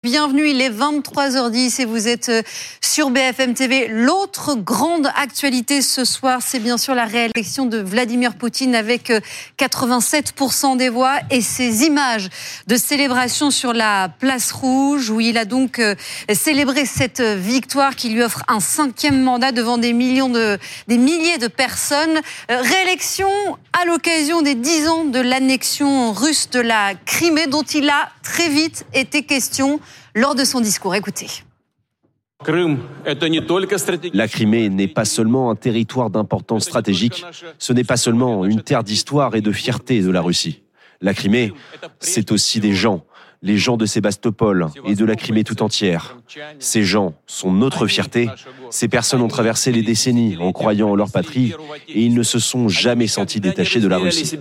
Bienvenue, il est 23h10 et vous êtes sur BFM TV. L'autre grande actualité ce soir, c'est bien sûr la réélection de Vladimir Poutine avec 87% des voix et ces images de célébration sur la place rouge où il a donc célébré cette victoire qui lui offre un 5e mandat devant des milliers de personnes. Réélection à l'occasion des 10 ans de l'annexion russe de la Crimée dont il a très vite été question lors de son discours. Écoutez. La Crimée n'est pas seulement un territoire d'importance stratégique, ce n'est pas seulement une terre d'histoire et de fierté de la Russie. La Crimée, c'est aussi des gens, les gens de Sébastopol et de la Crimée tout entière. Ces gens sont notre fierté. Ces personnes ont traversé les décennies en croyant en leur patrie et ils ne se sont jamais sentis détachés de la Russie.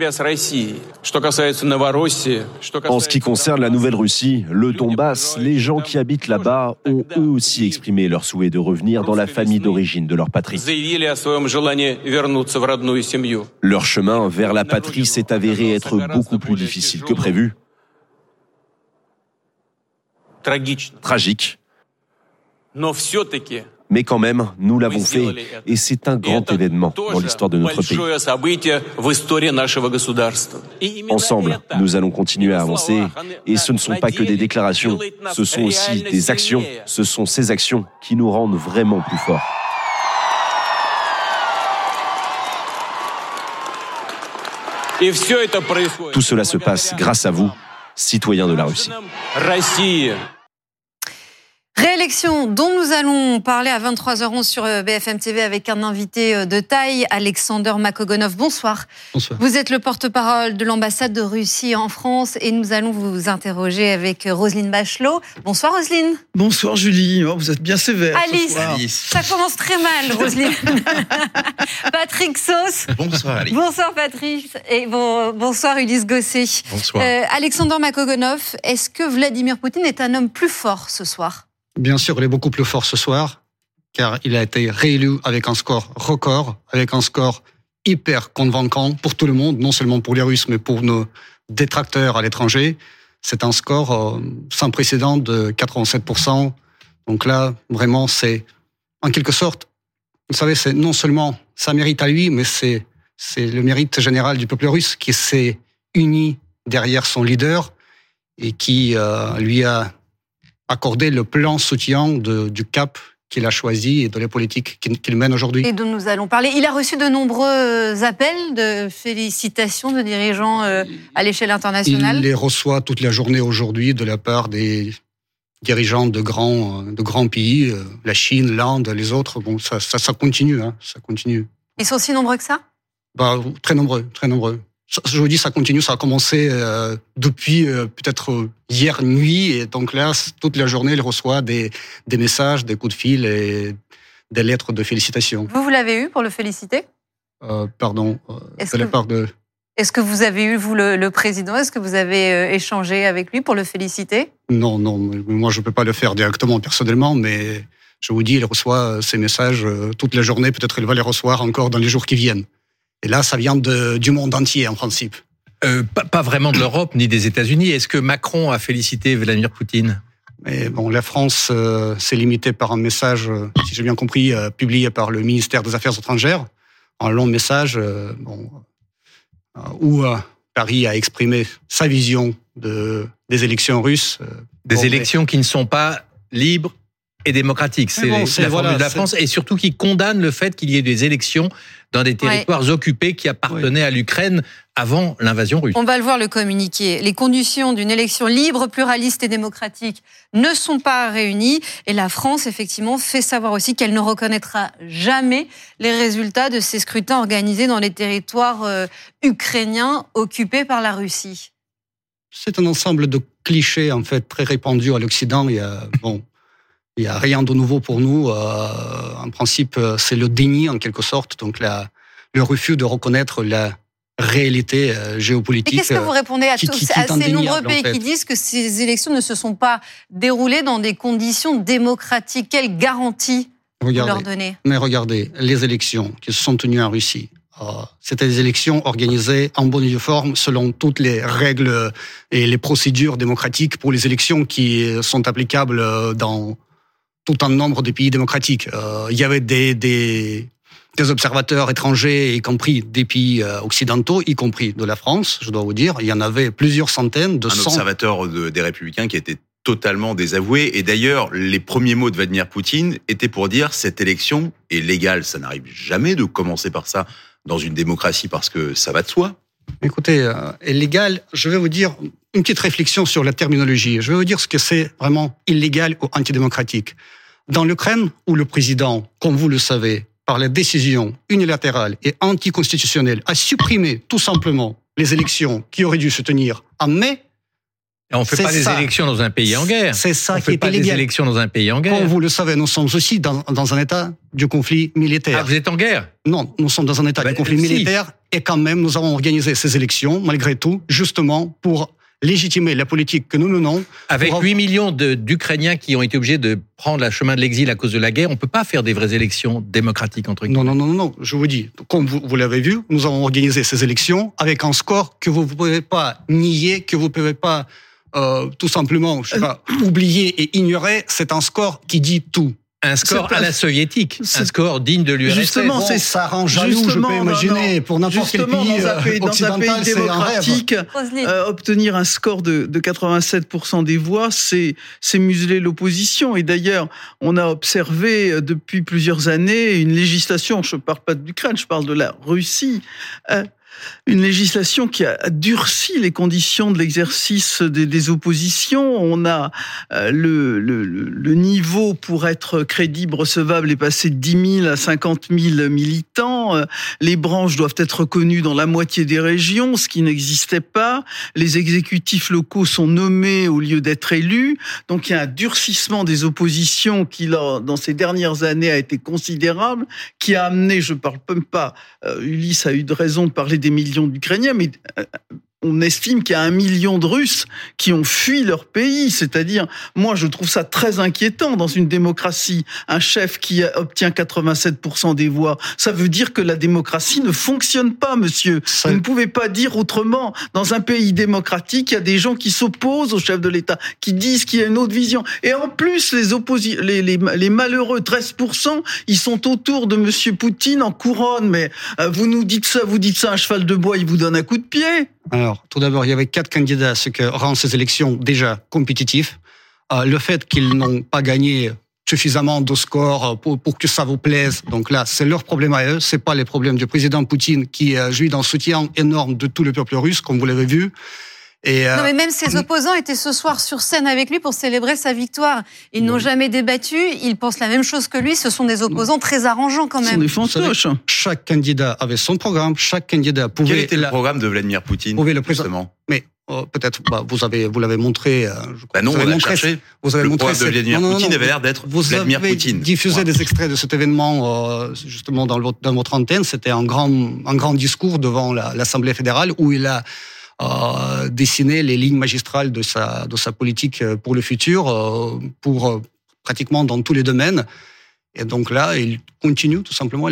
En ce qui concerne la Nouvelle-Russie, le Donbass, les gens qui habitent là-bas ont eux aussi exprimé leur souhait de revenir dans la famille d'origine de leur patrie. Leur chemin vers la patrie s'est avéré être beaucoup plus difficile que prévu. Tragique. Mais quand même, nous l'avons fait et c'est un grand événement dans l'histoire de notre pays. Ensemble, nous allons continuer à avancer et ce ne sont pas que des déclarations, ce sont aussi des actions. Ce sont ces actions qui nous rendent vraiment plus forts. Tout cela se passe grâce à vous, citoyens de la Russie. Réélection dont nous allons parler à 23h11 sur BFM TV avec un invité de taille, Alexander Makogonov. Bonsoir. Bonsoir. Vous êtes le porte-parole de l'ambassade de Russie en France et nous allons vous interroger avec Roselyne Bachelot. Bonsoir Roselyne. Bonsoir Julie, vous êtes bien sévère. Alice, ça commence très mal Roselyne. Patrick Sauce. Bonsoir Alice. Bonsoir Patrick et bonsoir Ulysse Gosset. Bonsoir. Alexander Makogonov, est-ce que Vladimir Poutine est un homme plus fort ce soir ? Bien sûr, il est beaucoup plus fort ce soir, car il a été réélu avec un score record, avec un score hyper convaincant pour tout le monde, non seulement pour les Russes, mais pour nos détracteurs à l'étranger. C'est un score sans précédent de 87%. Donc là, vraiment, c'est en quelque sorte, vous savez, c'est non seulement sa mérite à lui, mais c'est le mérite général du peuple russe qui s'est uni derrière son leader et qui lui a accordé le plein soutien du cap qu'il a choisi et de la politique qu'il mène aujourd'hui. Et dont nous allons parler. Il a reçu de nombreux appels de félicitations de dirigeants à l'échelle internationale. Il les reçoit toute la journée aujourd'hui de la part des dirigeants de grands pays, la Chine, l'Inde, les autres. Bon, ça continue, ça continue. Ils sont si nombreux que ça ? Très nombreux, très nombreux. Je vous dis, ça continue, ça a commencé depuis peut-être hier nuit, et donc là, toute la journée, il reçoit des messages, des coups de fil et des lettres de félicitations. Vous l'avez eu pour le féliciter ? De la part de... Est-ce que vous avez eu, vous, le président ? Est-ce que vous avez échangé avec lui pour le féliciter ? Non, moi je ne peux pas le faire directement, personnellement, mais je vous dis, il reçoit ces messages toute la journée, peut-être il va les recevoir encore dans les jours qui viennent. Et là, ça vient du monde entier, en principe. Pas vraiment de l'Europe ni des États-Unis. Est-ce que Macron a félicité Vladimir Poutine ? Mais bon, la France s'est limitée par un message, si j'ai bien compris, publié par le ministère des Affaires étrangères. Un long message où Paris a exprimé sa vision des élections russes. Des élections qui ne sont pas libres et démocratiques. C'est la formule de la France, et surtout qui condamne le fait qu'il y ait des élections dans des territoires occupés qui appartenaient à l'Ukraine avant l'invasion russe. On va le voir, le communiqué. Les conditions d'une élection libre, pluraliste et démocratique ne sont pas réunies. Et la France, effectivement, fait savoir aussi qu'elle ne reconnaîtra jamais les résultats de ces scrutins organisés dans les territoires ukrainiens occupés par la Russie. C'est un ensemble de clichés, en fait, très répandus à l'Occident. Il n'y a rien de nouveau pour nous. En principe, c'est le déni, en quelque sorte. Donc, le refus de reconnaître la réalité géopolitique. Et qu'est-ce que vous répondez à ces nombreux pays qui disent que ces élections ne se sont pas déroulées dans des conditions démocratiques ? Quelle garantie vous leur donnez ? Mais regardez, les élections qui se sont tenues en Russie, C'était des élections organisées en bonne et due forme selon toutes les règles et les procédures démocratiques pour les élections qui sont applicables dans tout un nombre de pays démocratiques. Il y avait des observateurs étrangers, y compris des pays occidentaux, y compris de la France, je dois vous dire. Il y en avait plusieurs centaines de Un observateur des Républicains qui était totalement désavoué. Et d'ailleurs, les premiers mots de Vladimir Poutine étaient pour dire cette élection est légale. Ça n'arrive jamais de commencer par ça dans une démocratie parce que ça va de soi. Écoutez, illégal, je vais vous dire une petite réflexion sur la terminologie. Je vais vous dire ce que c'est vraiment illégal ou antidémocratique. Dans l'Ukraine, où le président, comme vous le savez, par la décision unilatérale et anticonstitutionnelle, a supprimé tout simplement les élections qui auraient dû se tenir en mai. Et on ne fait pas des élections dans un pays en guerre. C'est ça on qui est illégal. On ne fait pas des élections dans un pays en guerre. Comme vous le savez, nous sommes aussi dans un état de conflit militaire. Ah, vous êtes en guerre? Non, nous sommes dans un état de conflit militaire et quand même, nous avons organisé ces élections, malgré tout, justement pour légitimer la politique que nous menons. Avec 8 millions d'Ukrainiens qui ont été obligés de prendre le chemin de l'exil à cause de la guerre, on ne peut pas faire des vraies élections démocratiques, entre guillemets. Non, je vous dis, comme vous l'avez vu, nous avons organisé ces élections avec un score que vous ne pouvez pas nier, que vous ne pouvez pas tout simplement, oublier et ignorer. C'est un score qui dit tout. Un score à la soviétique, un score digne de l'URSS. Justement, ça rend jaloux, je peux imaginer, pour n'importe quel pays occidental, dans un pays démocratique, obtenir un score de 87% des voix, c'est museler l'opposition. Et d'ailleurs, on a observé depuis plusieurs années une législation, je ne parle pas de l'Ukraine, je parle de la Russie, une législation qui a durci les conditions de l'exercice des oppositions. On a le niveau pour être crédible, recevable est passé de 10 000 à 50 000 militants. Les branches doivent être reconnues dans la moitié des régions, ce qui n'existait pas. Les exécutifs locaux sont nommés au lieu d'être élus. Donc il y a un durcissement des oppositions qui, dans ces dernières années, a été considérable, qui a amené, je ne parle même pas, Ulysse a eu de raison de parler des millions d'Ukrainiens, mais on estime qu'il y a 1 million de Russes qui ont fui leur pays. C'est-à-dire, moi, je trouve ça très inquiétant dans une démocratie. Un chef qui obtient 87% des voix, ça veut dire que la démocratie ne fonctionne pas, monsieur. Vous ne pouvez pas dire autrement. Dans un pays démocratique, il y a des gens qui s'opposent au chef de l'État, qui disent qu'il y a une autre vision. Et en plus, les malheureux 13%, ils sont autour de monsieur Poutine en couronne. Mais vous nous dites ça, un cheval de bois, il vous donne un coup de pied. Alors, tout d'abord, il y avait 4 candidats, ce que rend ces élections déjà compétitives. Le fait qu'ils n'ont pas gagné suffisamment de scores pour que ça vous plaise, donc là, c'est leur problème à eux, c'est pas les problèmes du président Poutine qui jouit d'un soutien énorme de tout le peuple russe, comme vous l'avez vu. Non, mais même ses opposants étaient ce soir sur scène avec lui pour célébrer sa victoire. Ils n'ont jamais débattu, ils pensent la même chose que lui, ce sont des opposants très arrangeants quand même. Ce sont des fantoches. Chaque candidat avait son programme, chaque candidat pouvait... Quel était le programme de Vladimir Poutine, justement ? Mais peut-être, vous l'avez montré. Non, on l'a cherché. Vous avez le montré. Programme de Vladimir Poutine avait l'air d'être Vladimir Poutine. Vous avez diffusé des extraits de cet événement justement dans votre antenne. C'était un grand discours devant l'Assemblée fédérale où il a dessiner les lignes magistrales de sa politique pour le futur, pour pratiquement dans tous les domaines. Et donc là, il continue tout simplement,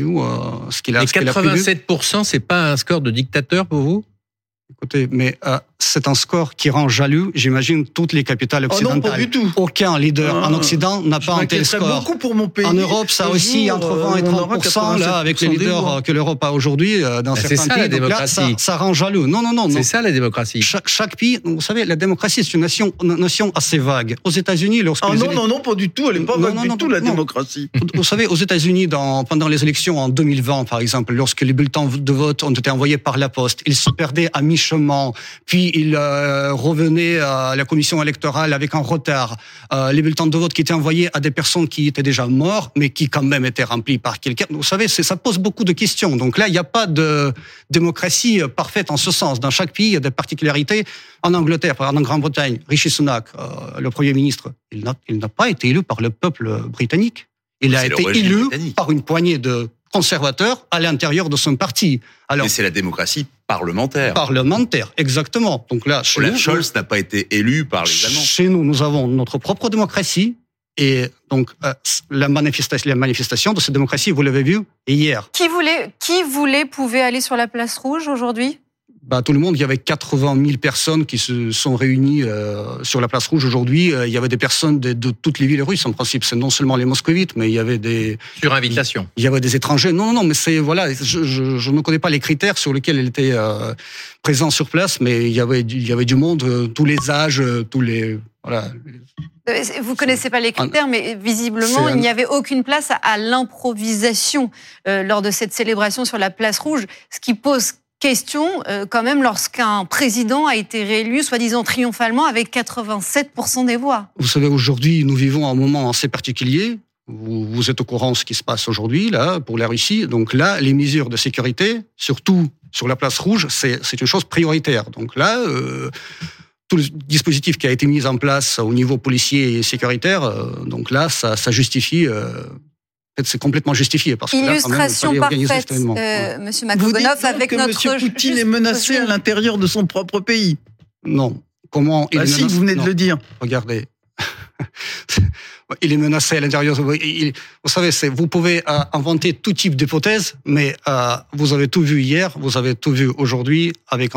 ce qu'il a. Et 87%, c'est pas un score de dictateur pour vous ? Écoutez, mais c'est un score qui rend jaloux, j'imagine, toutes les capitales occidentales. Non, pas du tout. Aucun leader en Occident n'a pas un tel score. Beaucoup pour mon pays. En Europe, ça aussi, entre 20 et 30%, là, avec les leaders que l'Europe a aujourd'hui, dans certains pays. La démocratie. Donc là, ça rend jaloux. Non. C'est ça, la démocratie. Chaque pays, vous savez, la démocratie, c'est une notion assez vague. Aux États-Unis, lorsque non, pas du tout. Elle n'est pas vague du tout, la démocratie. Vous savez, aux États-Unis, pendant les élections en 2020, par exemple, lorsque les bulletins de vote ont été envoyés par la poste, ils se perdaient à mi-chemin, puis ils revenaient à la commission électorale avec un retard. Les bulletins de vote qui étaient envoyés à des personnes qui étaient déjà mortes, mais qui quand même étaient remplis par quelqu'un. Vous savez, ça pose beaucoup de questions. Donc là, il n'y a pas de démocratie parfaite en ce sens. Dans chaque pays, il y a des particularités. En Angleterre, par exemple, en Grande-Bretagne, Rishi Sunak, le Premier ministre, il n'a pas été élu par le peuple britannique. Il a été élu par une poignée de conservateurs à l'intérieur de son parti. Alors, mais c'est la démocratie parlementaire. Parlementaire, exactement. Donc là, Olaf Scholz n'a pas été élu par les Allemands. Chez nous, nous avons notre propre démocratie Et donc, la manifestation de cette démocratie, vous l'avez vu hier. Qui pouvait aller sur la place rouge aujourd'hui ? Tout le monde, il y avait 80 000 personnes qui se sont réunies sur la place rouge aujourd'hui. Il y avait des personnes de toutes les villes russes, en principe. C'est non seulement les moscovites, mais il y avait des... Sur invitation. Il y avait des étrangers. Non, mais c'est... Voilà, je ne connais pas les critères sur lesquels elle était présente sur place, mais il y avait du monde, tous les âges, tous les... Voilà. Vous connaissez pas les critères, mais visiblement, il n'y avait aucune place à l'improvisation lors de cette célébration sur la place rouge, ce qui pose question quand même lorsqu'un président a été réélu, soi-disant triomphalement, avec 87% des voix. Vous savez, aujourd'hui, nous vivons un moment assez particulier. Vous êtes au courant de ce qui se passe aujourd'hui, là, pour la Russie. Donc là, les mesures de sécurité, surtout sur la place rouge, c'est une chose prioritaire. Donc là, tout le dispositif qui a été mis en place au niveau policier et sécuritaire, donc là, ça justifie... c'est complètement justifié. Parce que illustration là, parfaite, Monsieur Magogonov, avec notre... Vous dites que M. Poutine est menacé à l'intérieur de son propre pays. Non. Comment il est menacé? Si, vous venez de le dire. Regardez. Il est menacé à l'intérieur. Vous savez, vous pouvez inventer tout type d'hypothèses, mais vous avez tout vu hier, vous avez tout vu aujourd'hui avec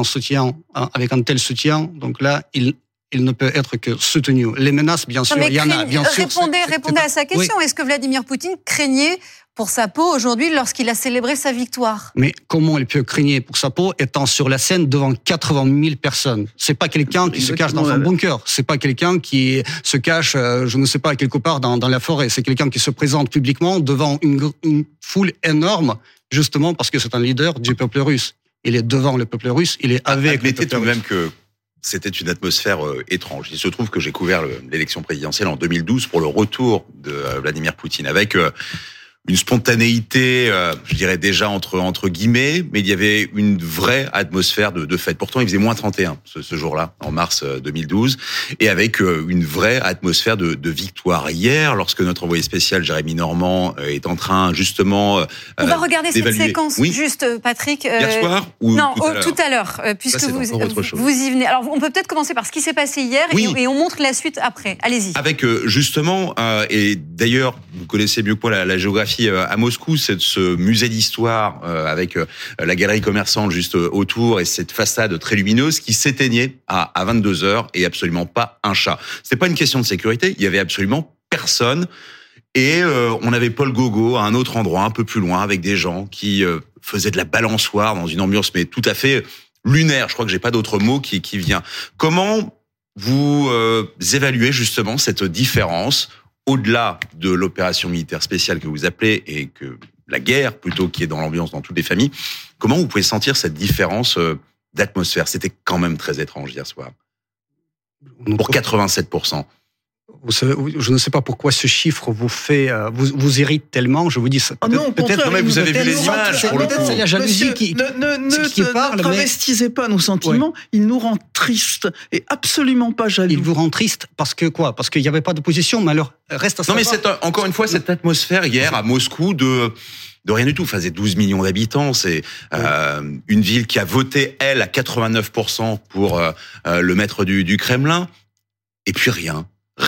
un tel soutien. Donc là, il ne peut être que soutenu. Les menaces, bien sûr, il y en a. Bien sûr. Répondez à sa question. Oui. Est-ce que Vladimir Poutine craignait pour sa peau aujourd'hui lorsqu'il a célébré sa victoire? Mais comment il peut craigner pour sa peau étant sur la scène devant 80 000 personnes? C'est pas quelqu'un qui se cache dans un bunker. C'est pas quelqu'un qui se cache, je ne sais pas, quelque part dans la forêt. C'est quelqu'un qui se présente publiquement devant une foule énorme, justement parce que c'est un leader du peuple russe. Il est devant le peuple russe, il est avec le peuple russe. Admettez tout de même que c'était une atmosphère étrange. Il se trouve que j'ai couvert l'élection présidentielle en 2012 pour le retour de Vladimir Poutine, avec une spontanéité, je dirais déjà entre guillemets, mais il y avait une vraie atmosphère de fête. Pourtant, il faisait moins 31 ce jour-là, en mars 2012, et avec une vraie atmosphère de victoire. Hier, lorsque notre envoyé spécial, Jérémy Normand, est en train justement on va regarder cette séquence, oui. Juste, Patrick. Hier soir ou non, tout à l'heure, puisque ça, vous y venez. Alors, on peut peut-être commencer par ce qui s'est passé hier, oui. et on montre la suite après. Allez-y. Avec justement, et d'ailleurs, vous connaissez mieux que moi la géographie à Moscou, c'est ce musée d'histoire avec la galerie commerçante juste autour et cette façade très lumineuse qui s'éteignait à 22h et absolument pas un chat. C'était pas une question de sécurité, il y avait absolument personne. Et on avait Paul Gauguin à un autre endroit, un peu plus loin, avec des gens qui faisaient de la balançoire dans une ambiance mais tout à fait lunaire. Je crois que j'ai pas d'autre mot qui vient. Comment vous évaluez justement cette différence au-delà de l'opération militaire spéciale que vous appelez et que la guerre plutôt qui est dans l'ambiance dans toutes les familles, comment vous pouvez sentir cette différence d'atmosphère? C'était quand même très étrange hier soir. Pour 87%. Vous savez, je ne sais pas pourquoi ce chiffre vous fait, vous irrite tellement. Je vous dis ça. Peut-être mais vous avez vu les images. Peut-être c'est la jalousie qui parle. Ne travestissez pas nos sentiments. Ouais. Il nous rend triste et absolument pas jaloux. Il vous rend triste parce que quoi? Parce qu'il n'y avait pas d'opposition. Mais alors reste à savoir. Non, mais encore une fois cette atmosphère hier à Moscou de rien du tout. Enfin, c'est 12 millions d'habitants. C'est une ville qui a voté elle à 89% pour le maître du Kremlin. Et puis rien.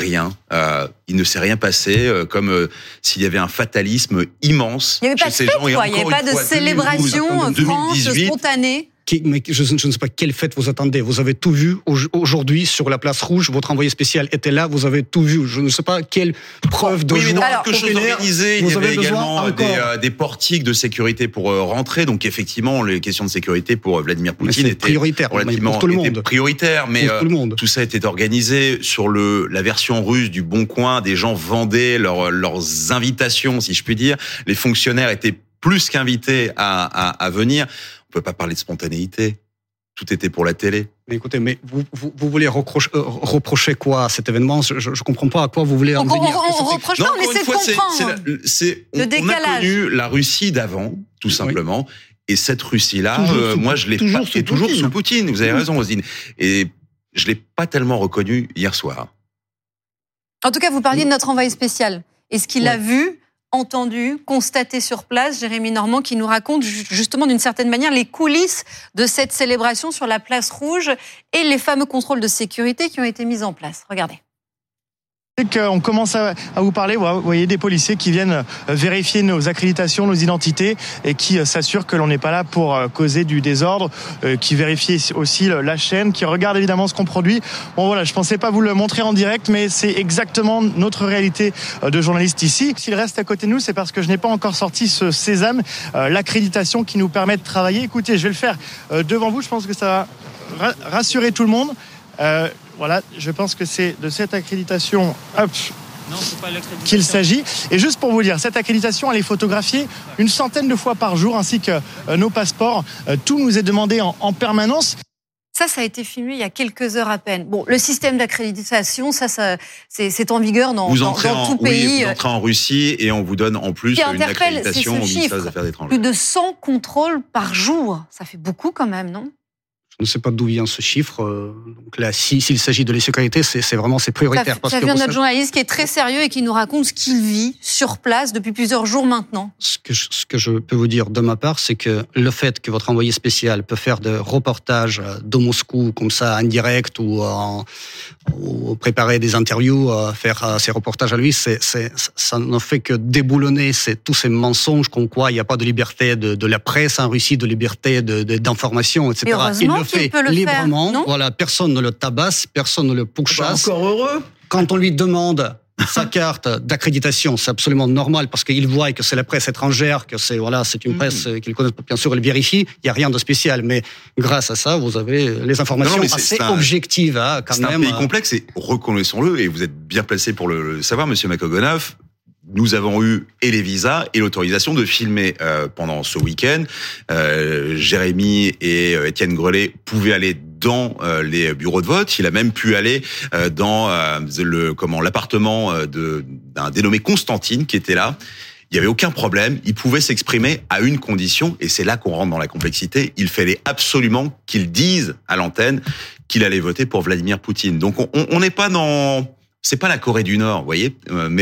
Il ne s'est rien passé, comme s'il y avait un fatalisme immense. Il n'y avait pas de fête, quoi. Il n'y avait pas de célébration franche, spontanée. Mais je ne sais pas quelle fête vous attendez. Vous avez tout vu aujourd'hui sur la place rouge. Votre envoyé spécial était là. Vous avez tout vu. Je ne sais pas quelle preuve de joie. Oui, mais dans quelque chose d'organisé, il y avait également des portiques de sécurité pour rentrer. Donc effectivement, les questions de sécurité pour Vladimir Poutine étaient prioritaires, relativement prioritaires. Mais tout ça était organisé sur la version russe du Bon Coin. Des gens vendaient leurs invitations, si je puis dire. Les fonctionnaires étaient plus qu'invités à venir. On peut pas parler de spontanéité. Tout était pour la télé. Mais écoutez, mais vous voulez reprocher quoi à cet événement? Je comprends pas à quoi vous voulez en venir. On reproche pas, on essaie de comprendre. On a connu la Russie d'avant, tout simplement. Et cette Russie-là, moi, je l'ai pas. Et toujours sous Poutine. Vous avez raison, Roselyne. Et je l'ai pas tellement reconnue hier soir. En tout cas, vous parliez de notre envoyé spécial. Est-ce qu'il a vu, entendu, constaté sur place, Jérémy Normand, qui nous raconte justement d'une certaine manière les coulisses de cette célébration sur la place rouge et les fameux contrôles de sécurité qui ont été mis en place? Regardez. On commence à vous parler, vous voyez des policiers qui viennent vérifier nos accréditations, nos identités et qui s'assurent que l'on n'est pas là pour causer du désordre, qui vérifient aussi la chaîne, qui regardent évidemment ce qu'on produit. Bon voilà, je pensais pas vous le montrer en direct, mais c'est exactement notre réalité de journaliste ici. S'il reste à côté de nous, c'est parce que je n'ai pas encore sorti ce sésame, l'accréditation qui nous permet de travailler. Écoutez, je vais le faire devant vous, je pense que ça va rassurer tout le monde. Voilà, je pense que c'est de cette accréditation qu'il s'agit. Et juste pour vous dire, cette accréditation, elle est photographiée une centaine de fois par jour, ainsi que nos passeports. Tout nous est demandé en permanence. Ça a été filmé il y a quelques heures à peine. Bon, le système d'accréditation, c'est en vigueur dans tout pays. Vous entrez en Russie et on vous donne en plus une accréditation au ministère des Affaires étrangères. Plus de 100 contrôles par jour. Ça fait beaucoup quand même, non ? Je ne sais pas d'où vient ce chiffre. Donc là, s'il s'agit de la sécurité, c'est prioritaire. Ça vient de notre journaliste qui est très sérieux et qui nous raconte ce qu'il vit sur place depuis plusieurs jours maintenant. Ce que je peux vous dire de ma part, c'est que le fait que votre envoyé spécial peut faire des reportages de Moscou comme ça en direct ou préparer des interviews, faire ces reportages à lui, ça ne fait que déboulonner tous ces mensonges comme quoi il n'y a pas de liberté de la presse en Russie, de liberté d'information, etc. Et heureusement qu'il peut le librement. Faire, non ? Voilà, personne ne le tabasse, personne ne le pourchasse. Encore heureux. Quand on lui demande sa carte d'accréditation, c'est absolument normal parce qu'il voit que c'est la presse étrangère, que c'est une presse qu'il connaît, bien sûr, il vérifie. Il n'y a rien de spécial, mais grâce à ça, vous avez les informations assez objectives. Quand même. C'est un pays complexe et reconnaissons-le, et vous êtes bien placé pour le savoir, Monsieur Makogonov. Nous avons eu et les visas et l'autorisation de filmer pendant ce week-end. Jérémy et Étienne Grelet pouvaient aller dans les bureaux de vote. Il a même pu aller dans l'appartement d'un dénommé Constantine qui était là. Il n'y avait aucun problème. Il pouvait s'exprimer à une condition, et c'est là qu'on rentre dans la complexité. Il fallait absolument qu'il dise à l'antenne qu'il allait voter pour Vladimir Poutine. Donc on n'est pas dans, c'est pas la Corée du Nord, vous voyez,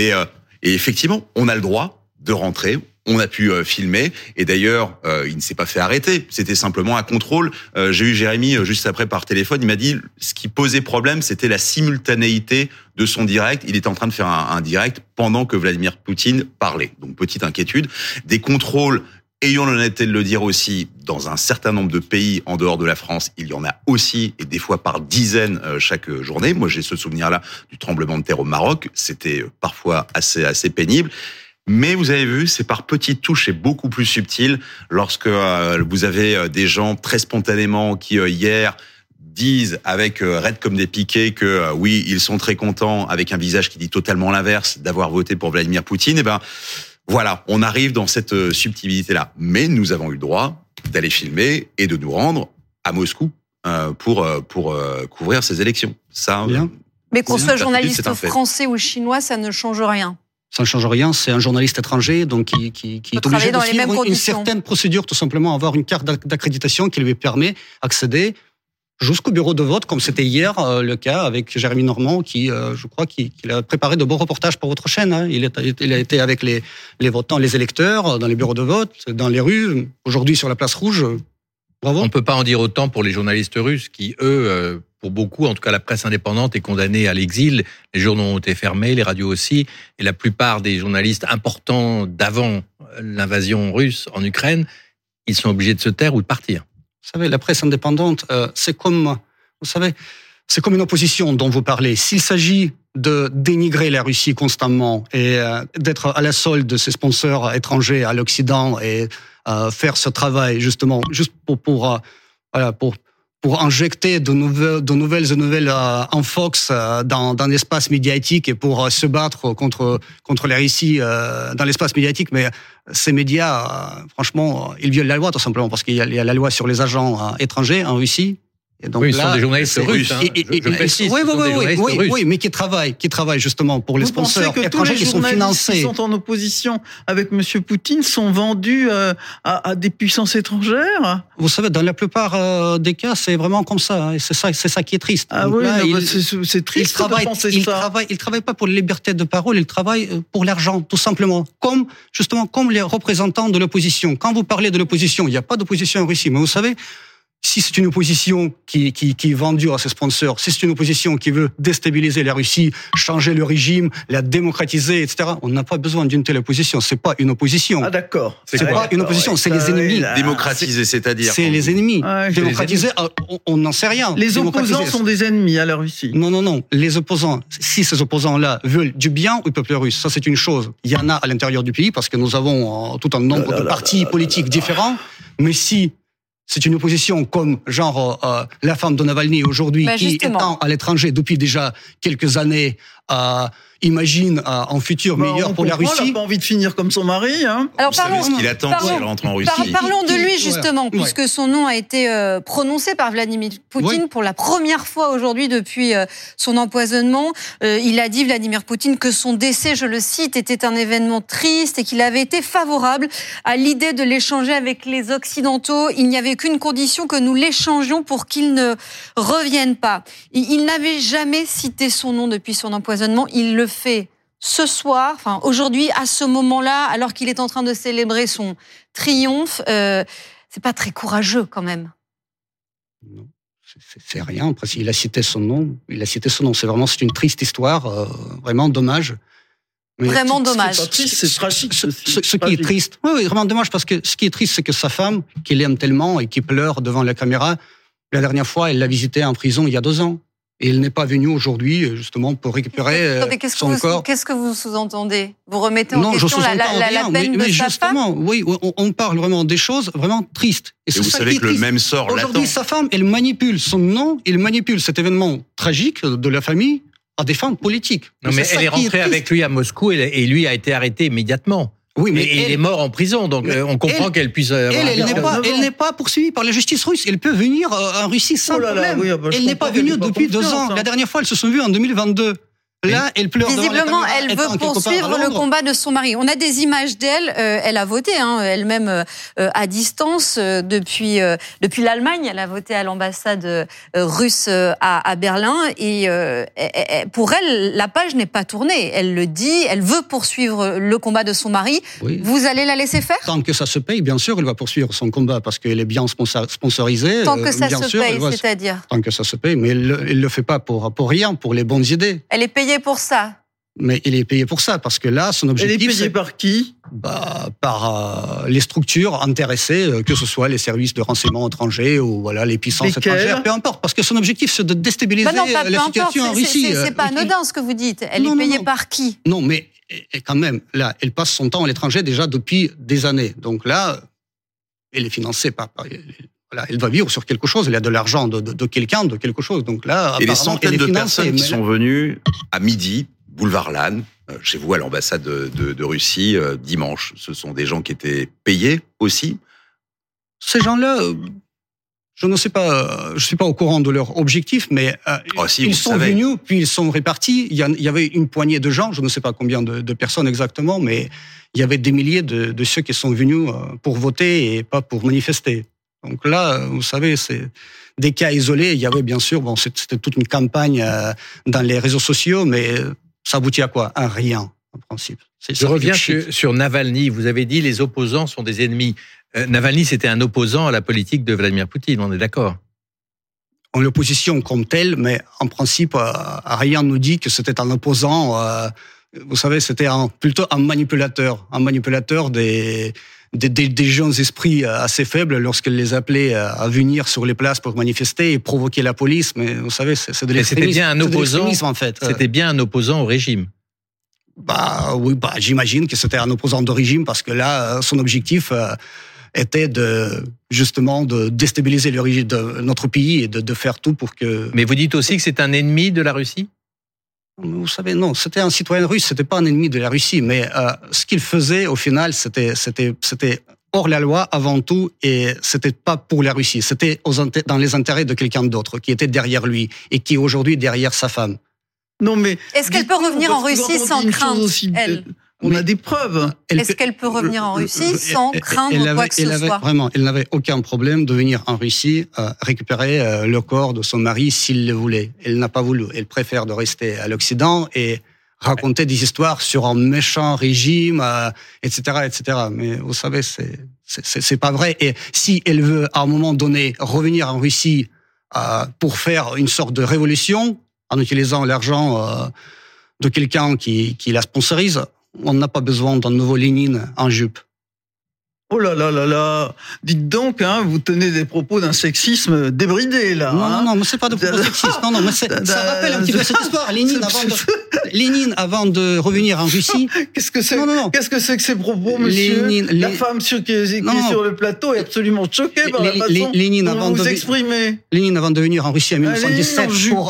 et effectivement, on a le droit de rentrer. On a pu filmer, et d'ailleurs, il ne s'est pas fait arrêter. C'était simplement un contrôle. J'ai eu Jérémy juste après par téléphone. Il m'a dit ce qui posait problème, c'était la simultanéité de son direct. Il était en train de faire un direct pendant que Vladimir Poutine parlait. Donc petite inquiétude. Des contrôles, ayons l'honnêteté de le dire aussi, dans un certain nombre de pays en dehors de la France, il y en a aussi, et des fois par dizaines chaque journée. Moi, j'ai ce souvenir-là du tremblement de terre au Maroc. C'était parfois assez pénible. Mais vous avez vu, c'est par petites touches et beaucoup plus subtil lorsque vous avez des gens très spontanément qui, hier, disent avec raide comme des piquets que oui, ils sont très contents, avec un visage qui dit totalement l'inverse, d'avoir voté pour Vladimir Poutine. Et ben voilà, on arrive dans cette subtilité-là. Mais nous avons eu le droit d'aller filmer et de nous rendre à Moscou pour couvrir ces élections. Ça, mais qu'on soit journaliste français ou chinois, ça ne change rien. Ça ne change rien, c'est un journaliste étranger donc qui est obligé de suivre une certaine procédure, tout simplement avoir une carte d'accréditation qui lui permet d'accéder jusqu'au bureau de vote, comme c'était hier le cas avec Jérémy Normand, qui, je crois, qu'il a préparé de bons reportages pour votre chaîne. Hein. Il a été avec les votants, les électeurs, dans les bureaux de vote, dans les rues, aujourd'hui sur la place Rouge. Bravo. On ne peut pas en dire autant pour les journalistes russes qui, eux, pour beaucoup, en tout cas la presse indépendante est condamnée à l'exil. Les journaux ont été fermés, les radios aussi. Et la plupart des journalistes importants d'avant l'invasion russe en Ukraine, ils sont obligés de se taire ou de partir. Vous savez, la presse indépendante, c'est comme une opposition dont vous parlez. S'il s'agit de dénigrer la Russie constamment et d'être à la solde de ses sponsors étrangers à l'Occident et faire ce travail justement juste pour injecter de nouvelles en Fox dans l'espace médiatique et pour se battre contre la Russie dans l'espace médiatique, mais ces médias, franchement, ils violent la loi tout simplement parce qu'il y a la loi sur les agents étrangers en Russie. Et donc oui, là, ils sont des journalistes russes. Je précise. Oui, mais qui travaillent justement pour les sponsors étrangers qui sont financés. Qui sont en opposition avec Monsieur Poutine sont vendus à des puissances étrangères. Vous savez, dans la plupart des cas, c'est vraiment comme ça. Hein, et c'est ça qui est triste. Ah donc oui, là, c'est triste de penser ça. Ils travaillent pas pour la liberté de parole, ils travaillent pour l'argent, tout simplement. Comme les représentants de l'opposition. Quand vous parlez de l'opposition, il n'y a pas d'opposition en Russie, mais vous savez. si c'est une opposition qui est vendue à ses sponsors, si c'est une opposition qui veut déstabiliser la Russie, changer le régime, la démocratiser, etc., on n'a pas besoin d'une telle opposition. C'est pas une opposition. Ah d'accord. C'est pas une opposition, c'est les ennemis. Démocratiser, c'est-à-dire. C'est les ennemis. Démocratiser, on n'en sait rien. Les opposants sont des ennemis à la Russie. Non. Les opposants, si ces opposants-là veulent du bien au peuple russe, ça c'est une chose. Il y en a à l'intérieur du pays parce que nous avons tout un nombre de partis politiques différents. Mais si c'est une opposition comme la femme de Navalny aujourd'hui, qui étant à l'étranger depuis déjà quelques années, imagine un futur meilleur pour la Russie. Elle n'a pas envie de finir comme son mari. Hein. Alors ce qu'il attend quand il rentre en Russie. Parlons de lui justement, puisque son nom a été prononcé par Vladimir Poutine pour la première fois aujourd'hui depuis son empoisonnement. Il a dit, Vladimir Poutine, que son décès, je le cite, était un événement triste et qu'il avait été favorable à l'idée de l'échanger avec les Occidentaux. Il n'y avait qu'une condition, que nous l'échangions pour qu'il ne revienne pas. Il n'avait jamais cité son nom depuis son empoisonnement. Il le fait ce soir, enfin aujourd'hui, à ce moment-là, alors qu'il est en train de célébrer son triomphe. C'est pas très courageux quand même. Non, c'est rien. Il a cité son nom. C'est une triste histoire, vraiment dommage. Mais vraiment dommage. C'est pas triste, c'est tragique. Ce qui est triste, oui, vraiment dommage, parce que ce qui est triste, c'est que sa femme, qu'il aime tellement et qui pleure devant la caméra, la dernière fois, elle l'a visité en prison il y a 2 ans. Et il n'est pas venu aujourd'hui, justement, pour récupérer son corps. Qu'est-ce que vous sous-entendez ? Vous remettez en question la peine de sa femme ? Oui, on parle vraiment des choses vraiment tristes. Et vous savez que le même sort l'attend. Aujourd'hui, sa femme, elle manipule son nom, elle manipule cet événement tragique de la famille à des fins politiques. Non, mais elle est rentrée avec lui à Moscou et lui a été arrêté immédiatement. Oui, mais il est mort en prison, donc on comprend qu'elle puisse avoir... Elle n'est pas poursuivie par la justice russe. Elle peut venir en Russie sans problème. Elle n'est pas venue depuis 2 ans. La dernière fois, elles se sont vues en 2020. Là, elle pleure. Visiblement, elle veut poursuivre le combat de son mari. On a des images d'elle. Elle a voté, elle-même à distance depuis l'Allemagne. Elle a voté à l'ambassade russe à Berlin. Et pour elle, la page n'est pas tournée. Elle le dit. Elle veut poursuivre le combat de son mari. Oui. Vous allez la laisser faire ? Tant que ça se paye, bien sûr, elle va poursuivre son combat parce qu'elle est bien sponsorisée. Tant que ça se paye, c'est-à-dire ? Tant que ça se paye, mais elle le fait pas pour rien, pour les bonnes idées. Elle est payée pour ça. Mais il est payé pour ça, parce que là, son objectif... Elle est payée par qui ? Par les structures intéressées, que ce soit les services de renseignement étrangers ou les puissances étrangères, peu importe. Parce que son objectif, c'est de déstabiliser la situation en Russie. C'est pas anodin ce que vous dites. Elle est payée par qui ? Non, mais quand même, là, elle passe son temps à l'étranger déjà depuis des années. Donc là, elle est financée par elle va vivre sur quelque chose, elle a de l'argent de quelqu'un, de quelque chose. Donc là, et les centaines de personnes qui sont venues à midi, boulevard Lannes, chez vous à l'ambassade de Russie, dimanche, ce sont des gens qui étaient payés aussi ? Ces gens-là, je ne sais pas, je suis pas au courant de leur objectif, mais ils sont venus, puis ils sont répartis. Il y avait une poignée de gens, je ne sais pas combien de personnes exactement, mais il y avait des milliers de ceux qui sont venus pour voter et pas pour manifester. Donc là, vous savez, c'est des cas isolés. Il y avait bien sûr, c'était toute une campagne dans les réseaux sociaux, mais ça aboutit à quoi ? À rien, en principe. Je reviens sur Navalny. Vous avez dit les opposants sont des ennemis. Navalny, c'était un opposant à la politique de Vladimir Poutine, on est d'accord ? En l'opposition comme telle, mais en principe, rien ne nous dit que c'était un opposant. Vous savez, c'était plutôt un manipulateur des jeunes esprits assez faibles lorsqu'elle les appelait à venir sur les places pour manifester et provoquer la police. Mais vous savez, c'est de l'extrémisme. C'était bien un opposant, en fait. C'était bien un opposant au régime. Oui, j'imagine que c'était un opposant de régime parce que là, son objectif était justement de déstabiliser le régime de notre pays et de faire tout pour que... Mais vous dites aussi que c'est un ennemi de la Russie ? Vous savez, non, c'était un citoyen russe, c'était pas un ennemi de la Russie, mais ce qu'il faisait au final, c'était hors la loi avant tout, et c'était pas pour la Russie, c'était dans les intérêts de quelqu'un d'autre qui était derrière lui et qui est aujourd'hui derrière sa femme. Non, mais est-ce qu'elle peut revenir en Russie sans crainte, elle ? On a des preuves. Est-ce qu'elle peut revenir en Russie sans craindre quoi que ce soit ? Vraiment, elle n'avait aucun problème de venir en Russie récupérer le corps de son mari s'il le voulait. Elle n'a pas voulu. Elle préfère de rester à l'Occident et raconter des histoires sur un méchant régime, etc., etc. Mais vous savez, c'est pas vrai. Et si elle veut, à un moment donné, revenir en Russie pour faire une sorte de révolution, en utilisant l'argent de quelqu'un qui la sponsorise, on n'a pas besoin d'un nouveau Lénine en jupe. Oh là là là là. Dites donc, vous tenez des propos d'un sexisme débridé, là. Non, mais c'est pas de propos sexistes. Non, mais ça rappelle un petit peu cette histoire. Lénine, avant de revenir en Russie. Qu'est-ce que c'est? Qu'est-ce que c'est que ces propos, monsieur? La femme qui est sur le plateau est absolument choquée par la façon dont vous vous exprimez. Lénine, avant de venir en Russie en 1917,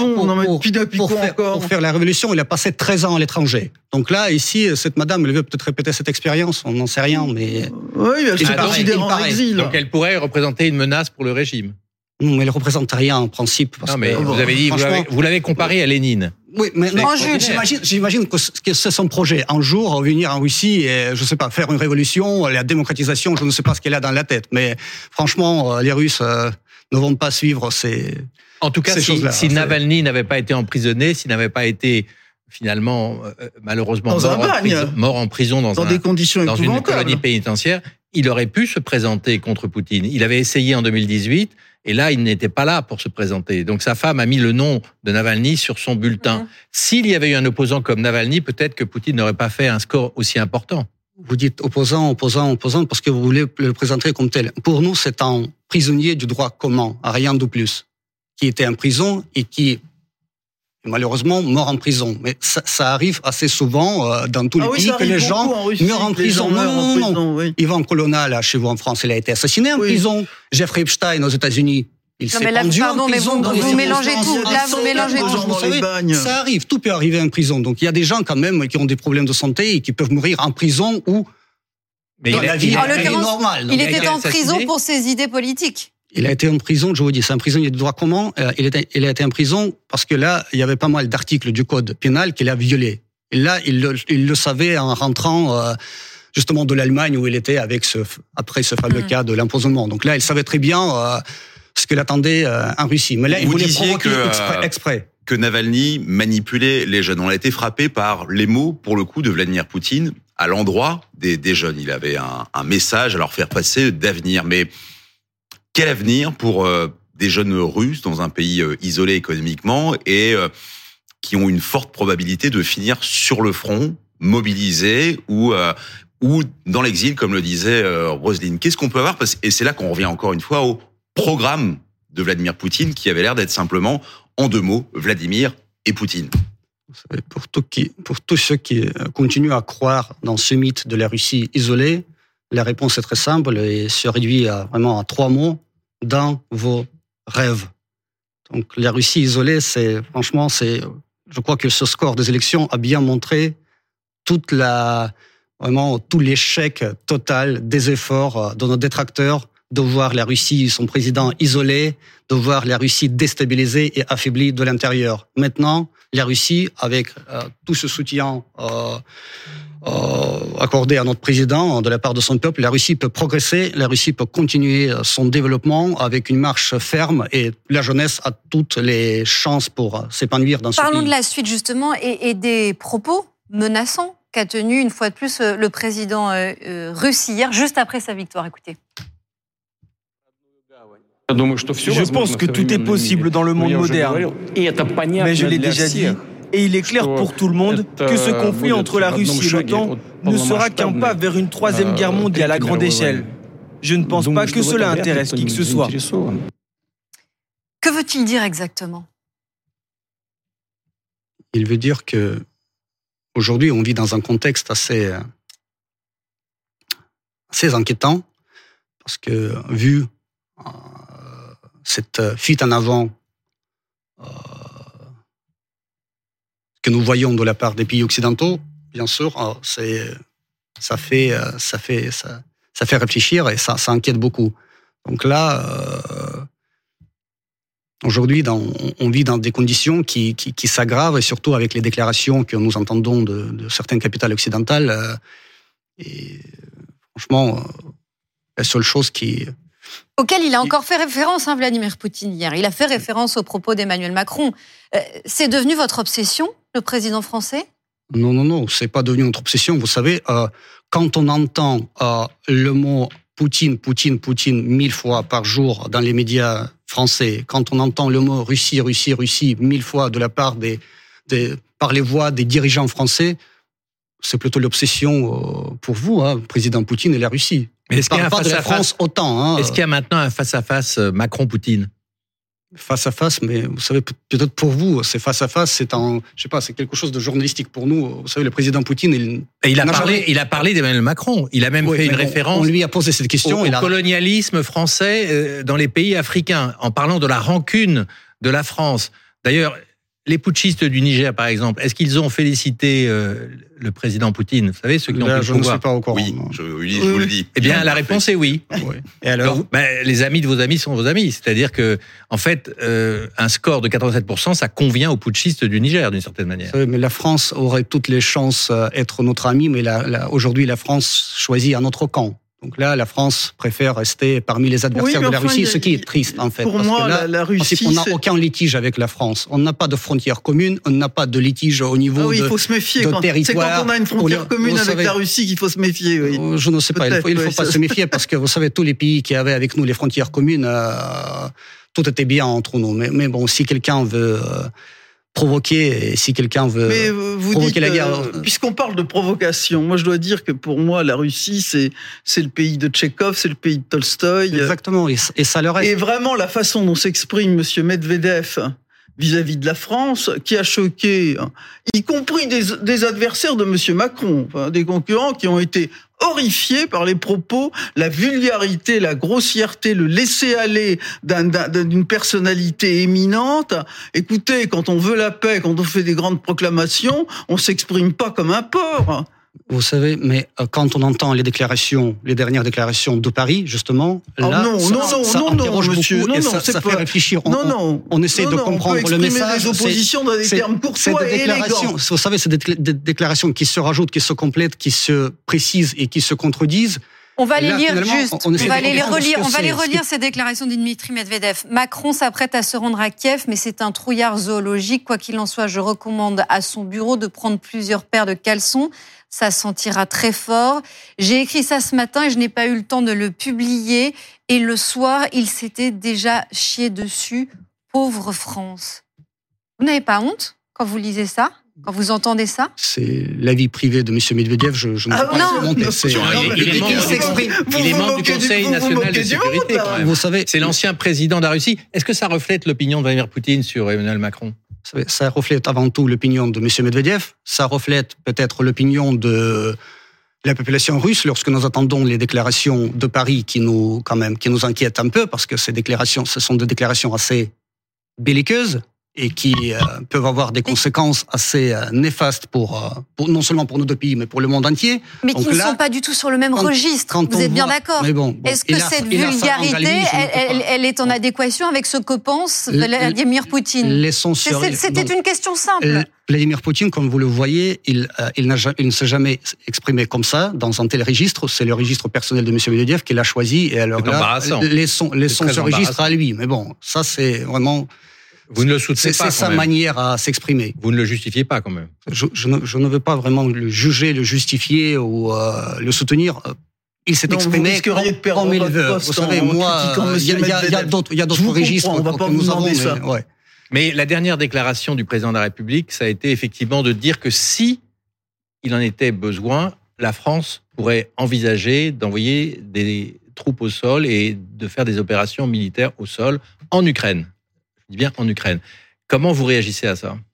pour faire la révolution, il a passé 13 ans à l'étranger. Donc là, ici, cette madame, elle veut peut-être répéter cette expérience, on n'en sait rien, mais... Oui, elle se considère en exil. Donc elle pourrait représenter une menace pour le régime. Non, mais elle ne représente rien en principe. Non, mais vous avez dit, vous l'avez comparé à Lénine. Oui, mais j'imagine que c'est son projet. Un jour, venir en Russie et, je ne sais pas, faire une révolution, la démocratisation, je ne sais pas ce qu'elle a dans la tête. Mais franchement, les Russes ne vont pas suivre ces... En tout cas, si Navalny n'avait pas été emprisonné, s'il n'avait pas été... finalement, malheureusement, mort en prison dans des conditions dans une colonie pénitentiaire, il aurait pu se présenter contre Poutine. Il avait essayé en 2018, et là, il n'était pas là pour se présenter. Donc sa femme a mis le nom de Navalny sur son bulletin. S'il y avait eu un opposant comme Navalny, peut-être que Poutine n'aurait pas fait un score aussi important. Vous dites opposant, parce que vous voulez le présenter comme tel. Pour nous, c'est un prisonnier du droit commun, rien de plus, qui était en prison et qui... malheureusement, mort en prison. Mais ça arrive assez souvent dans tous les pays que les gens meurent en prison. Non. Oui. Yvan Colonna, là, chez vous en France, il a été assassiné en prison. Jeffrey Epstein aux États-Unis, il s'est pendu en prison. Mais vous mélangez tout. Là, vous mélangez tout. Vous savez, ça arrive, tout peut arriver en prison. Donc, il y a des gens quand même qui ont des problèmes de santé et qui peuvent mourir en prison ou dans la vie normale. Il était en prison pour ses idées politiques. Il a été en prison, je vous dis, c'est un prisonnier de droit commun. Il a été en prison parce que là, il y avait pas mal d'articles du code pénal qu'il a violés. Et là, il le savait en rentrant justement de l'Allemagne où il était après ce fameux cas de l'empoisonnement. Donc là, il savait très bien ce qu'il attendait en Russie. Mais là, il voulait provoquer exprès. Que Navalny manipulait les jeunes. On a été frappé par les mots, pour le coup, de Vladimir Poutine à l'endroit des jeunes. Il avait un message à leur faire passer d'avenir. Mais quel avenir pour des jeunes Russes dans un pays isolé économiquement et qui ont une forte probabilité de finir sur le front, mobilisés ou dans l'exil, comme le disait Roselyne. Qu'est-ce qu'on peut avoir? Et c'est là qu'on revient encore une fois au programme de Vladimir Poutine qui avait l'air d'être simplement, en deux mots, Vladimir et Poutine. Vous savez, pour tous ceux qui continuent à croire dans ce mythe de la Russie isolée, la réponse est très simple et se réduit vraiment à 3 mots: dans vos rêves. Donc la Russie isolée, je crois que ce score des élections a bien montré tout l'échec total des efforts de nos détracteurs de voir la Russie, son président isolé, de voir la Russie déstabilisée et affaiblie de l'intérieur. Maintenant, la Russie, avec tout ce soutien accordé à notre président de la part de son peuple, la Russie peut progresser, la Russie peut continuer son développement avec une marche ferme et la jeunesse a toutes les chances pour s'épanouir dans ce pays. Parlons de la suite justement et des propos menaçants qu'a tenu une fois de plus le président russe hier, juste après sa victoire. Écoutez. Je pense que tout est possible dans le monde moderne. Mais je l'ai déjà dit, et il est clair pour tout le monde que ce conflit entre la Russie et l'OTAN ne sera qu'un pas vers une troisième guerre mondiale à grande échelle. Je ne pense pas que cela intéresse qui que ce soit. Que veut-il dire exactement? Il veut dire que aujourd'hui, on vit dans un contexte assez inquiétant, parce que vu cette fuite en avant que nous voyons de la part des pays occidentaux, bien sûr, ça fait réfléchir et ça inquiète beaucoup. Donc là, aujourd'hui, on vit dans des conditions qui s'aggravent, et surtout avec les déclarations que nous entendons de certaines capitales occidentales. Et franchement, la seule chose auquel il a encore fait référence, Vladimir Poutine, hier. Il a fait référence aux propos d'Emmanuel Macron. C'est devenu votre obsession, le président français? Non, c'est pas devenu notre obsession. Vous savez, quand on entend le mot Poutine 1000 fois par jour dans les médias français, quand on entend le mot Russie 1000 fois de la part par les voix des dirigeants français, c'est plutôt l'obsession pour vous, président Poutine et la Russie. Mais est-ce qu'il y a un face à face autant Est-ce qu'il y a maintenant un face-à-face Macron-Poutine? Face à face, mais vous savez, peut-être pour vous, c'est face à face, c'est quelque chose de journalistique pour nous. Vous savez, le président Poutine, il a parlé d'Emmanuel Macron. Il a même fait une référence. On lui a posé cette question. Au colonialisme français dans les pays africains, en parlant de la rancune de la France. D'ailleurs, les putschistes du Niger, par exemple, est-ce qu'ils ont félicité le président Poutine? Vous savez, ceux qui ont pris le pouvoir. Je ne suis pas au courant. Oui, je vous le dis. Eh bien, la réponse est oui. Et alors les amis de vos amis sont vos amis. C'est-à-dire que, en fait, un score de 87%, ça convient aux putschistes du Niger, d'une certaine manière. Mais la France aurait toutes les chances d'être notre ami, mais aujourd'hui, la France choisit un autre camp. Donc là, la France préfère rester parmi les adversaires de la Russie, ce qui est triste en fait. Pour moi, la Russie, on n'a aucun litige avec la France. On n'a pas de frontière commune, on n'a pas de litige au niveau il faut se méfier de territoire. C'est quand on a une frontière commune avec la Russie qu'il faut se méfier. Oui. Je ne sais pas, il faut pas se méfier parce que vous savez, tous les pays qui avaient avec nous les frontières communes, tout était bien entre nous. Mais bon, si quelqu'un veut provoquer, et si quelqu'un veut provoquer la guerre. Puisqu'on parle de provocation, moi je dois dire que pour moi la Russie c'est le pays de Tchekhov, c'est le pays de Tolstoï. Exactement, et ça leur reste. Et vraiment la façon dont s'exprime Monsieur Medvedev vis-à-vis de la France, qui a choqué, y compris des adversaires de Monsieur Macron, des concurrents qui ont été horrifiés par les propos, la vulgarité, la grossièreté, le laisser-aller d'une personnalité éminente. Écoutez, quand on veut la paix, quand on fait des grandes proclamations, on s'exprime pas comme un porc. Vous savez, mais quand on entend les dernières déclarations de Paris, justement, là, ça interroge beaucoup et ça fait réfléchir. On essaie de comprendre le message. Des oppositions dans des termes courtois et élégants. Vous savez, c'est des déclarations qui se rajoutent, qui se complètent, qui se précisent et qui se contredisent. On va les lire juste. On va les relire ces déclarations de Dmitri Medvedev. Macron s'apprête à se rendre à Kiev, mais c'est un trouillard zoologique. Quoi qu'il en soit, je recommande à son bureau de prendre plusieurs paires de caleçons. Ça sentira très fort. J'ai écrit ça ce matin et je n'ai pas eu le temps de le publier. Et le soir, il s'était déjà chié dessus. Pauvre France. Vous n'avez pas honte quand vous lisez ça ? Quand vous entendez ça? C'est l'avis privé de M. Medvedev, je ne peux pas monter. Il est membre du Conseil national de sécurité, quand même. Vous savez, c'est l'ancien président de la Russie. Est-ce que ça reflète l'opinion de Vladimir Poutine sur Emmanuel Macron? Vous savez, ça reflète avant tout l'opinion de M. Medvedev. Ça reflète peut-être l'opinion de la population russe lorsque nous attendons les déclarations de Paris qui nous inquiètent un peu parce que ce sont des déclarations assez belliqueuses et qui peuvent avoir des conséquences assez néfastes pour non seulement pour nos deux pays, mais pour le monde entier. Mais qui ne sont pas du tout sur le même registre. Vous êtes bien d'accord? Est-ce que cette vulgarité, elle est en adéquation avec ce que pense Vladimir Poutine? C'était une question simple. Vladimir Poutine, comme vous le voyez, il ne s'est jamais exprimé comme ça, dans un tel registre. C'est le registre personnel de M. Medvedev qu'il a choisi. Et alors là, laissons ce registre à lui. Mais bon, ça c'est vraiment... Vous ne le soutenez pas. C'est sa manière à s'exprimer. Vous ne le justifiez pas quand même. Je ne veux pas vraiment le juger, le justifier ou le soutenir. Il s'est exprimé comme il veut. Vous savez, moi, il y a d'autres registres que nous avons. Mais la dernière déclaration du président de la République, ça a été effectivement de dire que si il en était besoin, la France pourrait envisager d'envoyer des troupes au sol et de faire des opérations militaires au sol en Ukraine. Je dis bien en Ukraine. Comment vous réagissez à ça?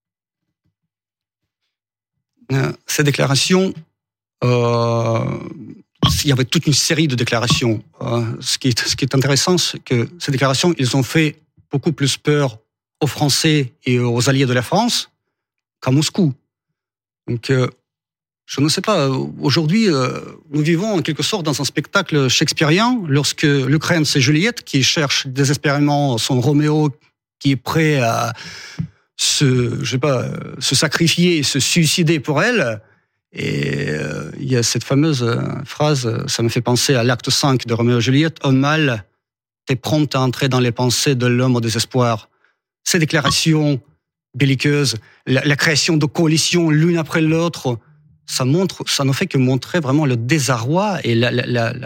Ces déclarations, il y avait toute une série de déclarations. Ce qui est intéressant, c'est que ces déclarations, ils ont fait beaucoup plus peur aux Français et aux alliés de la France qu'à Moscou. Donc, je ne sais pas, aujourd'hui, nous vivons en quelque sorte dans un spectacle shakespearien, lorsque l'Ukraine, c'est Juliette, qui cherche désespérément son Roméo, qui est prêt à se sacrifier et se suicider pour elle. Et il y a cette fameuse phrase, ça me fait penser à l'acte 5 de Roméo et Juliette, « Homme mal, t'es prompt à entrer dans les pensées de l'homme au désespoir ». Ces déclarations belliqueuses, la création de coalitions l'une après l'autre, ça ne fait que montrer vraiment le désarroi et la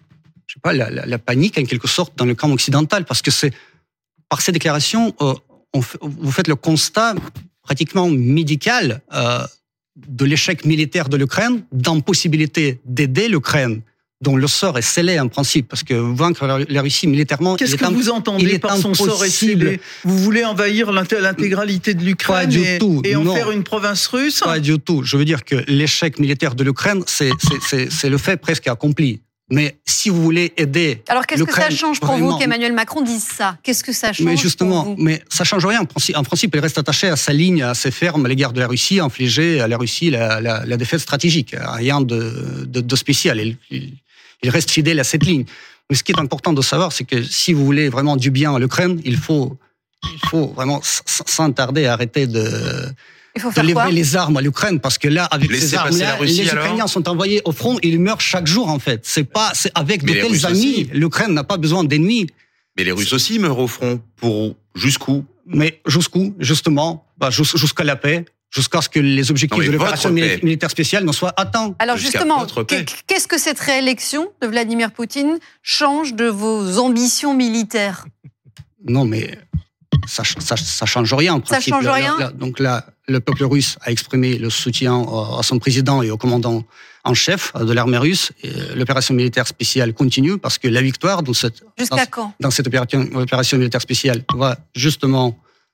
panique en quelque sorte dans le camp occidental, parce que par ces déclarations, vous faites le constat pratiquement médical de l'échec militaire de l'Ukraine, d'impossibilité d'aider l'Ukraine, dont le sort est scellé en principe, parce que vaincre la Russie militairement... Qu'est-ce que vous entendez par son sort est scellé? Vous voulez envahir l'intégralité de l'Ukraine et en faire une province russe? Pas du tout. Je veux dire que l'échec militaire de l'Ukraine, c'est le fait presque accompli. Mais si vous voulez aider... Alors qu'est-ce que ça change pour vous qu'Emmanuel Macron dise ça? Qu'est-ce que ça change mais justement, pour vous? Mais ça change rien. En principe, il reste attaché à sa ligne assez ferme à l'égard de la Russie, infliger à la Russie la défaite stratégique. Rien de spécial. Il reste fidèle à cette ligne. Mais ce qui est important de savoir, c'est que si vous voulez vraiment du bien à l'Ukraine, il faut vraiment sans tarder arrêter de livrer les armes à l'Ukraine, parce que là, avec ces armes-là, les Ukrainiens sont envoyés au front, ils meurent chaque jour en fait. C'est avec de tels amis, l'Ukraine n'a pas besoin d'ennemis. Mais les Russes aussi meurent au front. Pour jusqu'où? Mais jusqu'où? Justement, jusqu'à la paix. Jusqu'à ce que les objectifs de l'opération militaire spéciale ne soient atteints. Alors justement, qu'est-ce que cette réélection de Vladimir Poutine change de vos ambitions militaires? Non, mais ça change rien. En principe. Ça change rien. Donc là, le peuple russe a exprimé le soutien à son président et au commandant en chef de l'armée russe. L'opération militaire spéciale continue, parce que la victoire dans cette opération militaire spéciale va justement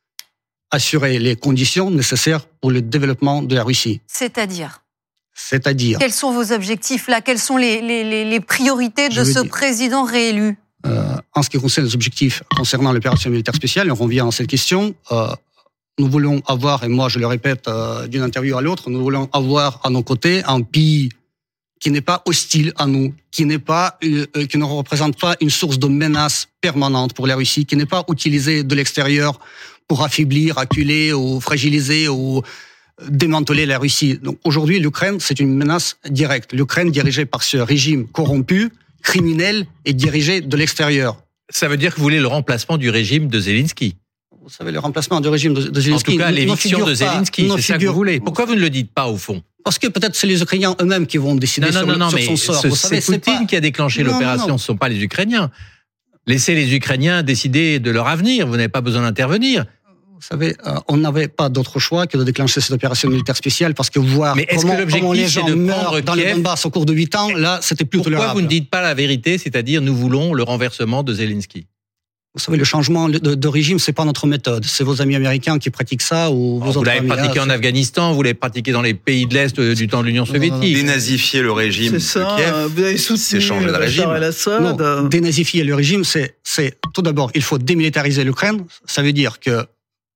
assurer les conditions nécessaires pour le développement de la Russie. C'est-à-dire Quels sont vos objectifs là? Quelles sont les priorités de ce président réélu? En ce qui concerne les objectifs concernant l'opération militaire spéciale, on revient à cette question. Nous voulons avoir, et moi je le répète d'une interview à l'autre, nous voulons avoir à nos côtés un pays qui n'est pas hostile à nous, qui ne représente pas une source de menace permanente pour la Russie, qui n'est pas utilisé de l'extérieur pour affaiblir, acculer ou fragiliser ou démanteler la Russie. Donc aujourd'hui, l'Ukraine, c'est une menace directe. L'Ukraine, dirigée par ce régime corrompu, criminel, et dirigée de l'extérieur. Ça veut dire que vous voulez le remplacement du régime de Zelensky? Vous savez, le remplacement du régime de Zelensky... En tout cas, l'éviction de Zelensky, c'est ça que vous voulez. Pourquoi vous ne le dites pas, au fond? Parce que peut-être c'est les Ukrainiens eux-mêmes qui vont décider sur son sort. C'est Poutine qui a déclenché l'opération, ce ne sont pas les Ukrainiens. Laissez les Ukrainiens décider de leur avenir, vous n'avez pas besoin d'intervenir. Vous savez, on n'avait pas d'autre choix que de déclencher cette opération militaire spéciale, parce que voir comment les gens meurent dans les Donbass au cours de 8 ans, là, c'était plus tolérable. Pourquoi vous ne dites pas la vérité, c'est-à-dire nous voulons le renversement de Zelensky? Vous savez, le changement de régime, c'est pas notre méthode. C'est vos amis américains qui pratiquent ça, ou vos autres amis. Vous l'avez pratiqué en Afghanistan, vous l'avez pratiqué dans les pays de l'Est du temps de l'Union soviétique. Dénazifier le régime de Kiev, vous avez soutenu c'est changer de régime. Non, dénazifier le régime, c'est tout d'abord, il faut démilitariser l'Ukraine. Ça veut dire que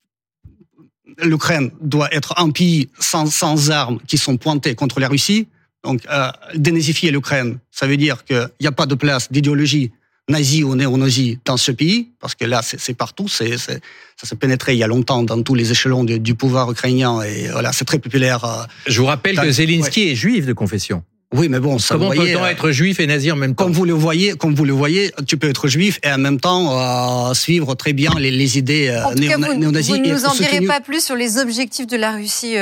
l'Ukraine doit être un pays sans armes qui sont pointées contre la Russie. Donc, dénazifier l'Ukraine, ça veut dire qu'il n'y a pas de place d'idéologie nazie ou néo-nazie dans ce pays, parce que là, c'est partout. Ça s'est pénétré il y a longtemps dans tous les échelons du pouvoir ukrainien, et voilà, c'est très populaire. Je vous rappelle que Zelensky est juif de confession. Oui, mais bon, ça. Comment peut-on être juif et nazi en même temps? Comme vous le voyez, tu peux être juif et en même temps suivre très bien les idées néo-nazies. Vous ne nous en direz pas plus sur les objectifs de la Russie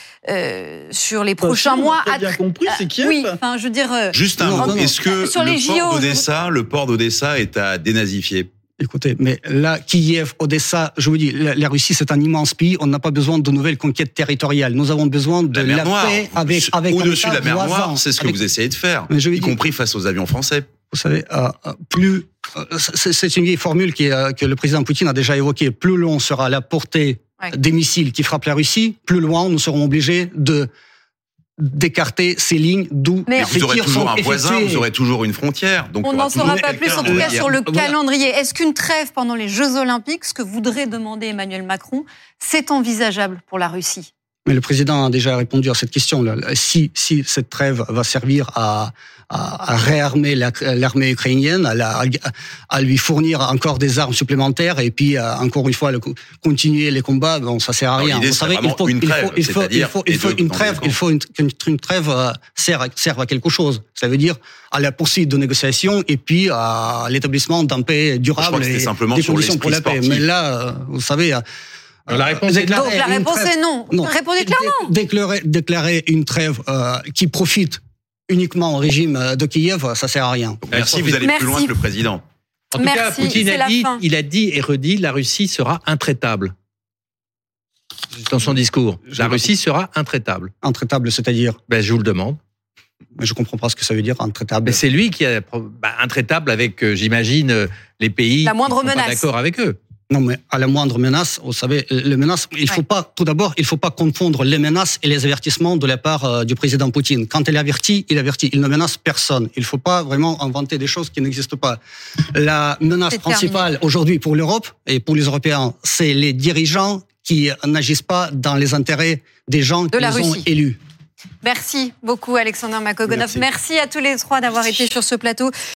sur les prochains mois. On a bien compris, c'est Kiev. Oui, enfin, je veux dire. Juste un mot. Est-ce que le port d'Odessa est à dénazifier? Écoutez, mais là, Kiev, Odessa, je vous dis, la Russie, c'est un immense pays. On n'a pas besoin de nouvelles conquêtes territoriales. Nous avons besoin de la paix avec au-dessus de la mer Noire, c'est ce que vous essayez de faire, y compris face aux avions français. Vous savez, c'est une vieille formule que le président Poutine a déjà évoquée. Plus long sera la portée des missiles qui frappent la Russie, plus loin nous serons obligés d'écarter ces lignes d'où vous aurez toujours un voisin, vous aurez toujours une frontière. Donc on n'en saura pas plus, en tout cas, sur le calendrier. Est-ce qu'une trêve pendant les Jeux Olympiques, ce que voudrait demander Emmanuel Macron, c'est envisageable pour la Russie? Mais le président a déjà répondu à cette question. Si cette trêve va servir à réarmer l'armée ukrainienne, à lui fournir encore des armes supplémentaires, et puis encore une fois continuer les combats, bon, ça sert à rien. Vous savez, il faut qu'une trêve serve à quelque chose. Ça veut dire à la poursuite de négociations et puis à l'établissement d'un paix durable et des conditions pour la paix. Mais là, vous savez, La réponse est donc la réponse est non. Répondez clairement. Déclarer une trêve qui profite uniquement au régime de Kiev, ça sert à rien. Merci, vous allez plus loin que le président. En tout cas, Poutine il a dit et redit, la Russie sera intraitable. Dans son discours, la Russie sera intraitable. Intraitable, c'est-à-dire Je vous le demande. Mais je comprends pas ce que ça veut dire, intraitable. Mais c'est lui qui est intraitable avec, j'imagine, les pays la moindre qui ne sont pas d'accord avec eux. Non, mais à la moindre menace, vous savez, les menaces, il faut pas confondre les menaces et les avertissements de la part du président Poutine. Quand il avertit, il ne menace personne. Il faut pas vraiment inventer des choses qui n'existent pas. La menace principale aujourd'hui pour l'Europe et pour les Européens, c'est les dirigeants qui n'agissent pas dans les intérêts des gens qui les ont élus. Merci beaucoup, Alexander Makogonov. Merci à tous les trois d'avoir été sur ce plateau.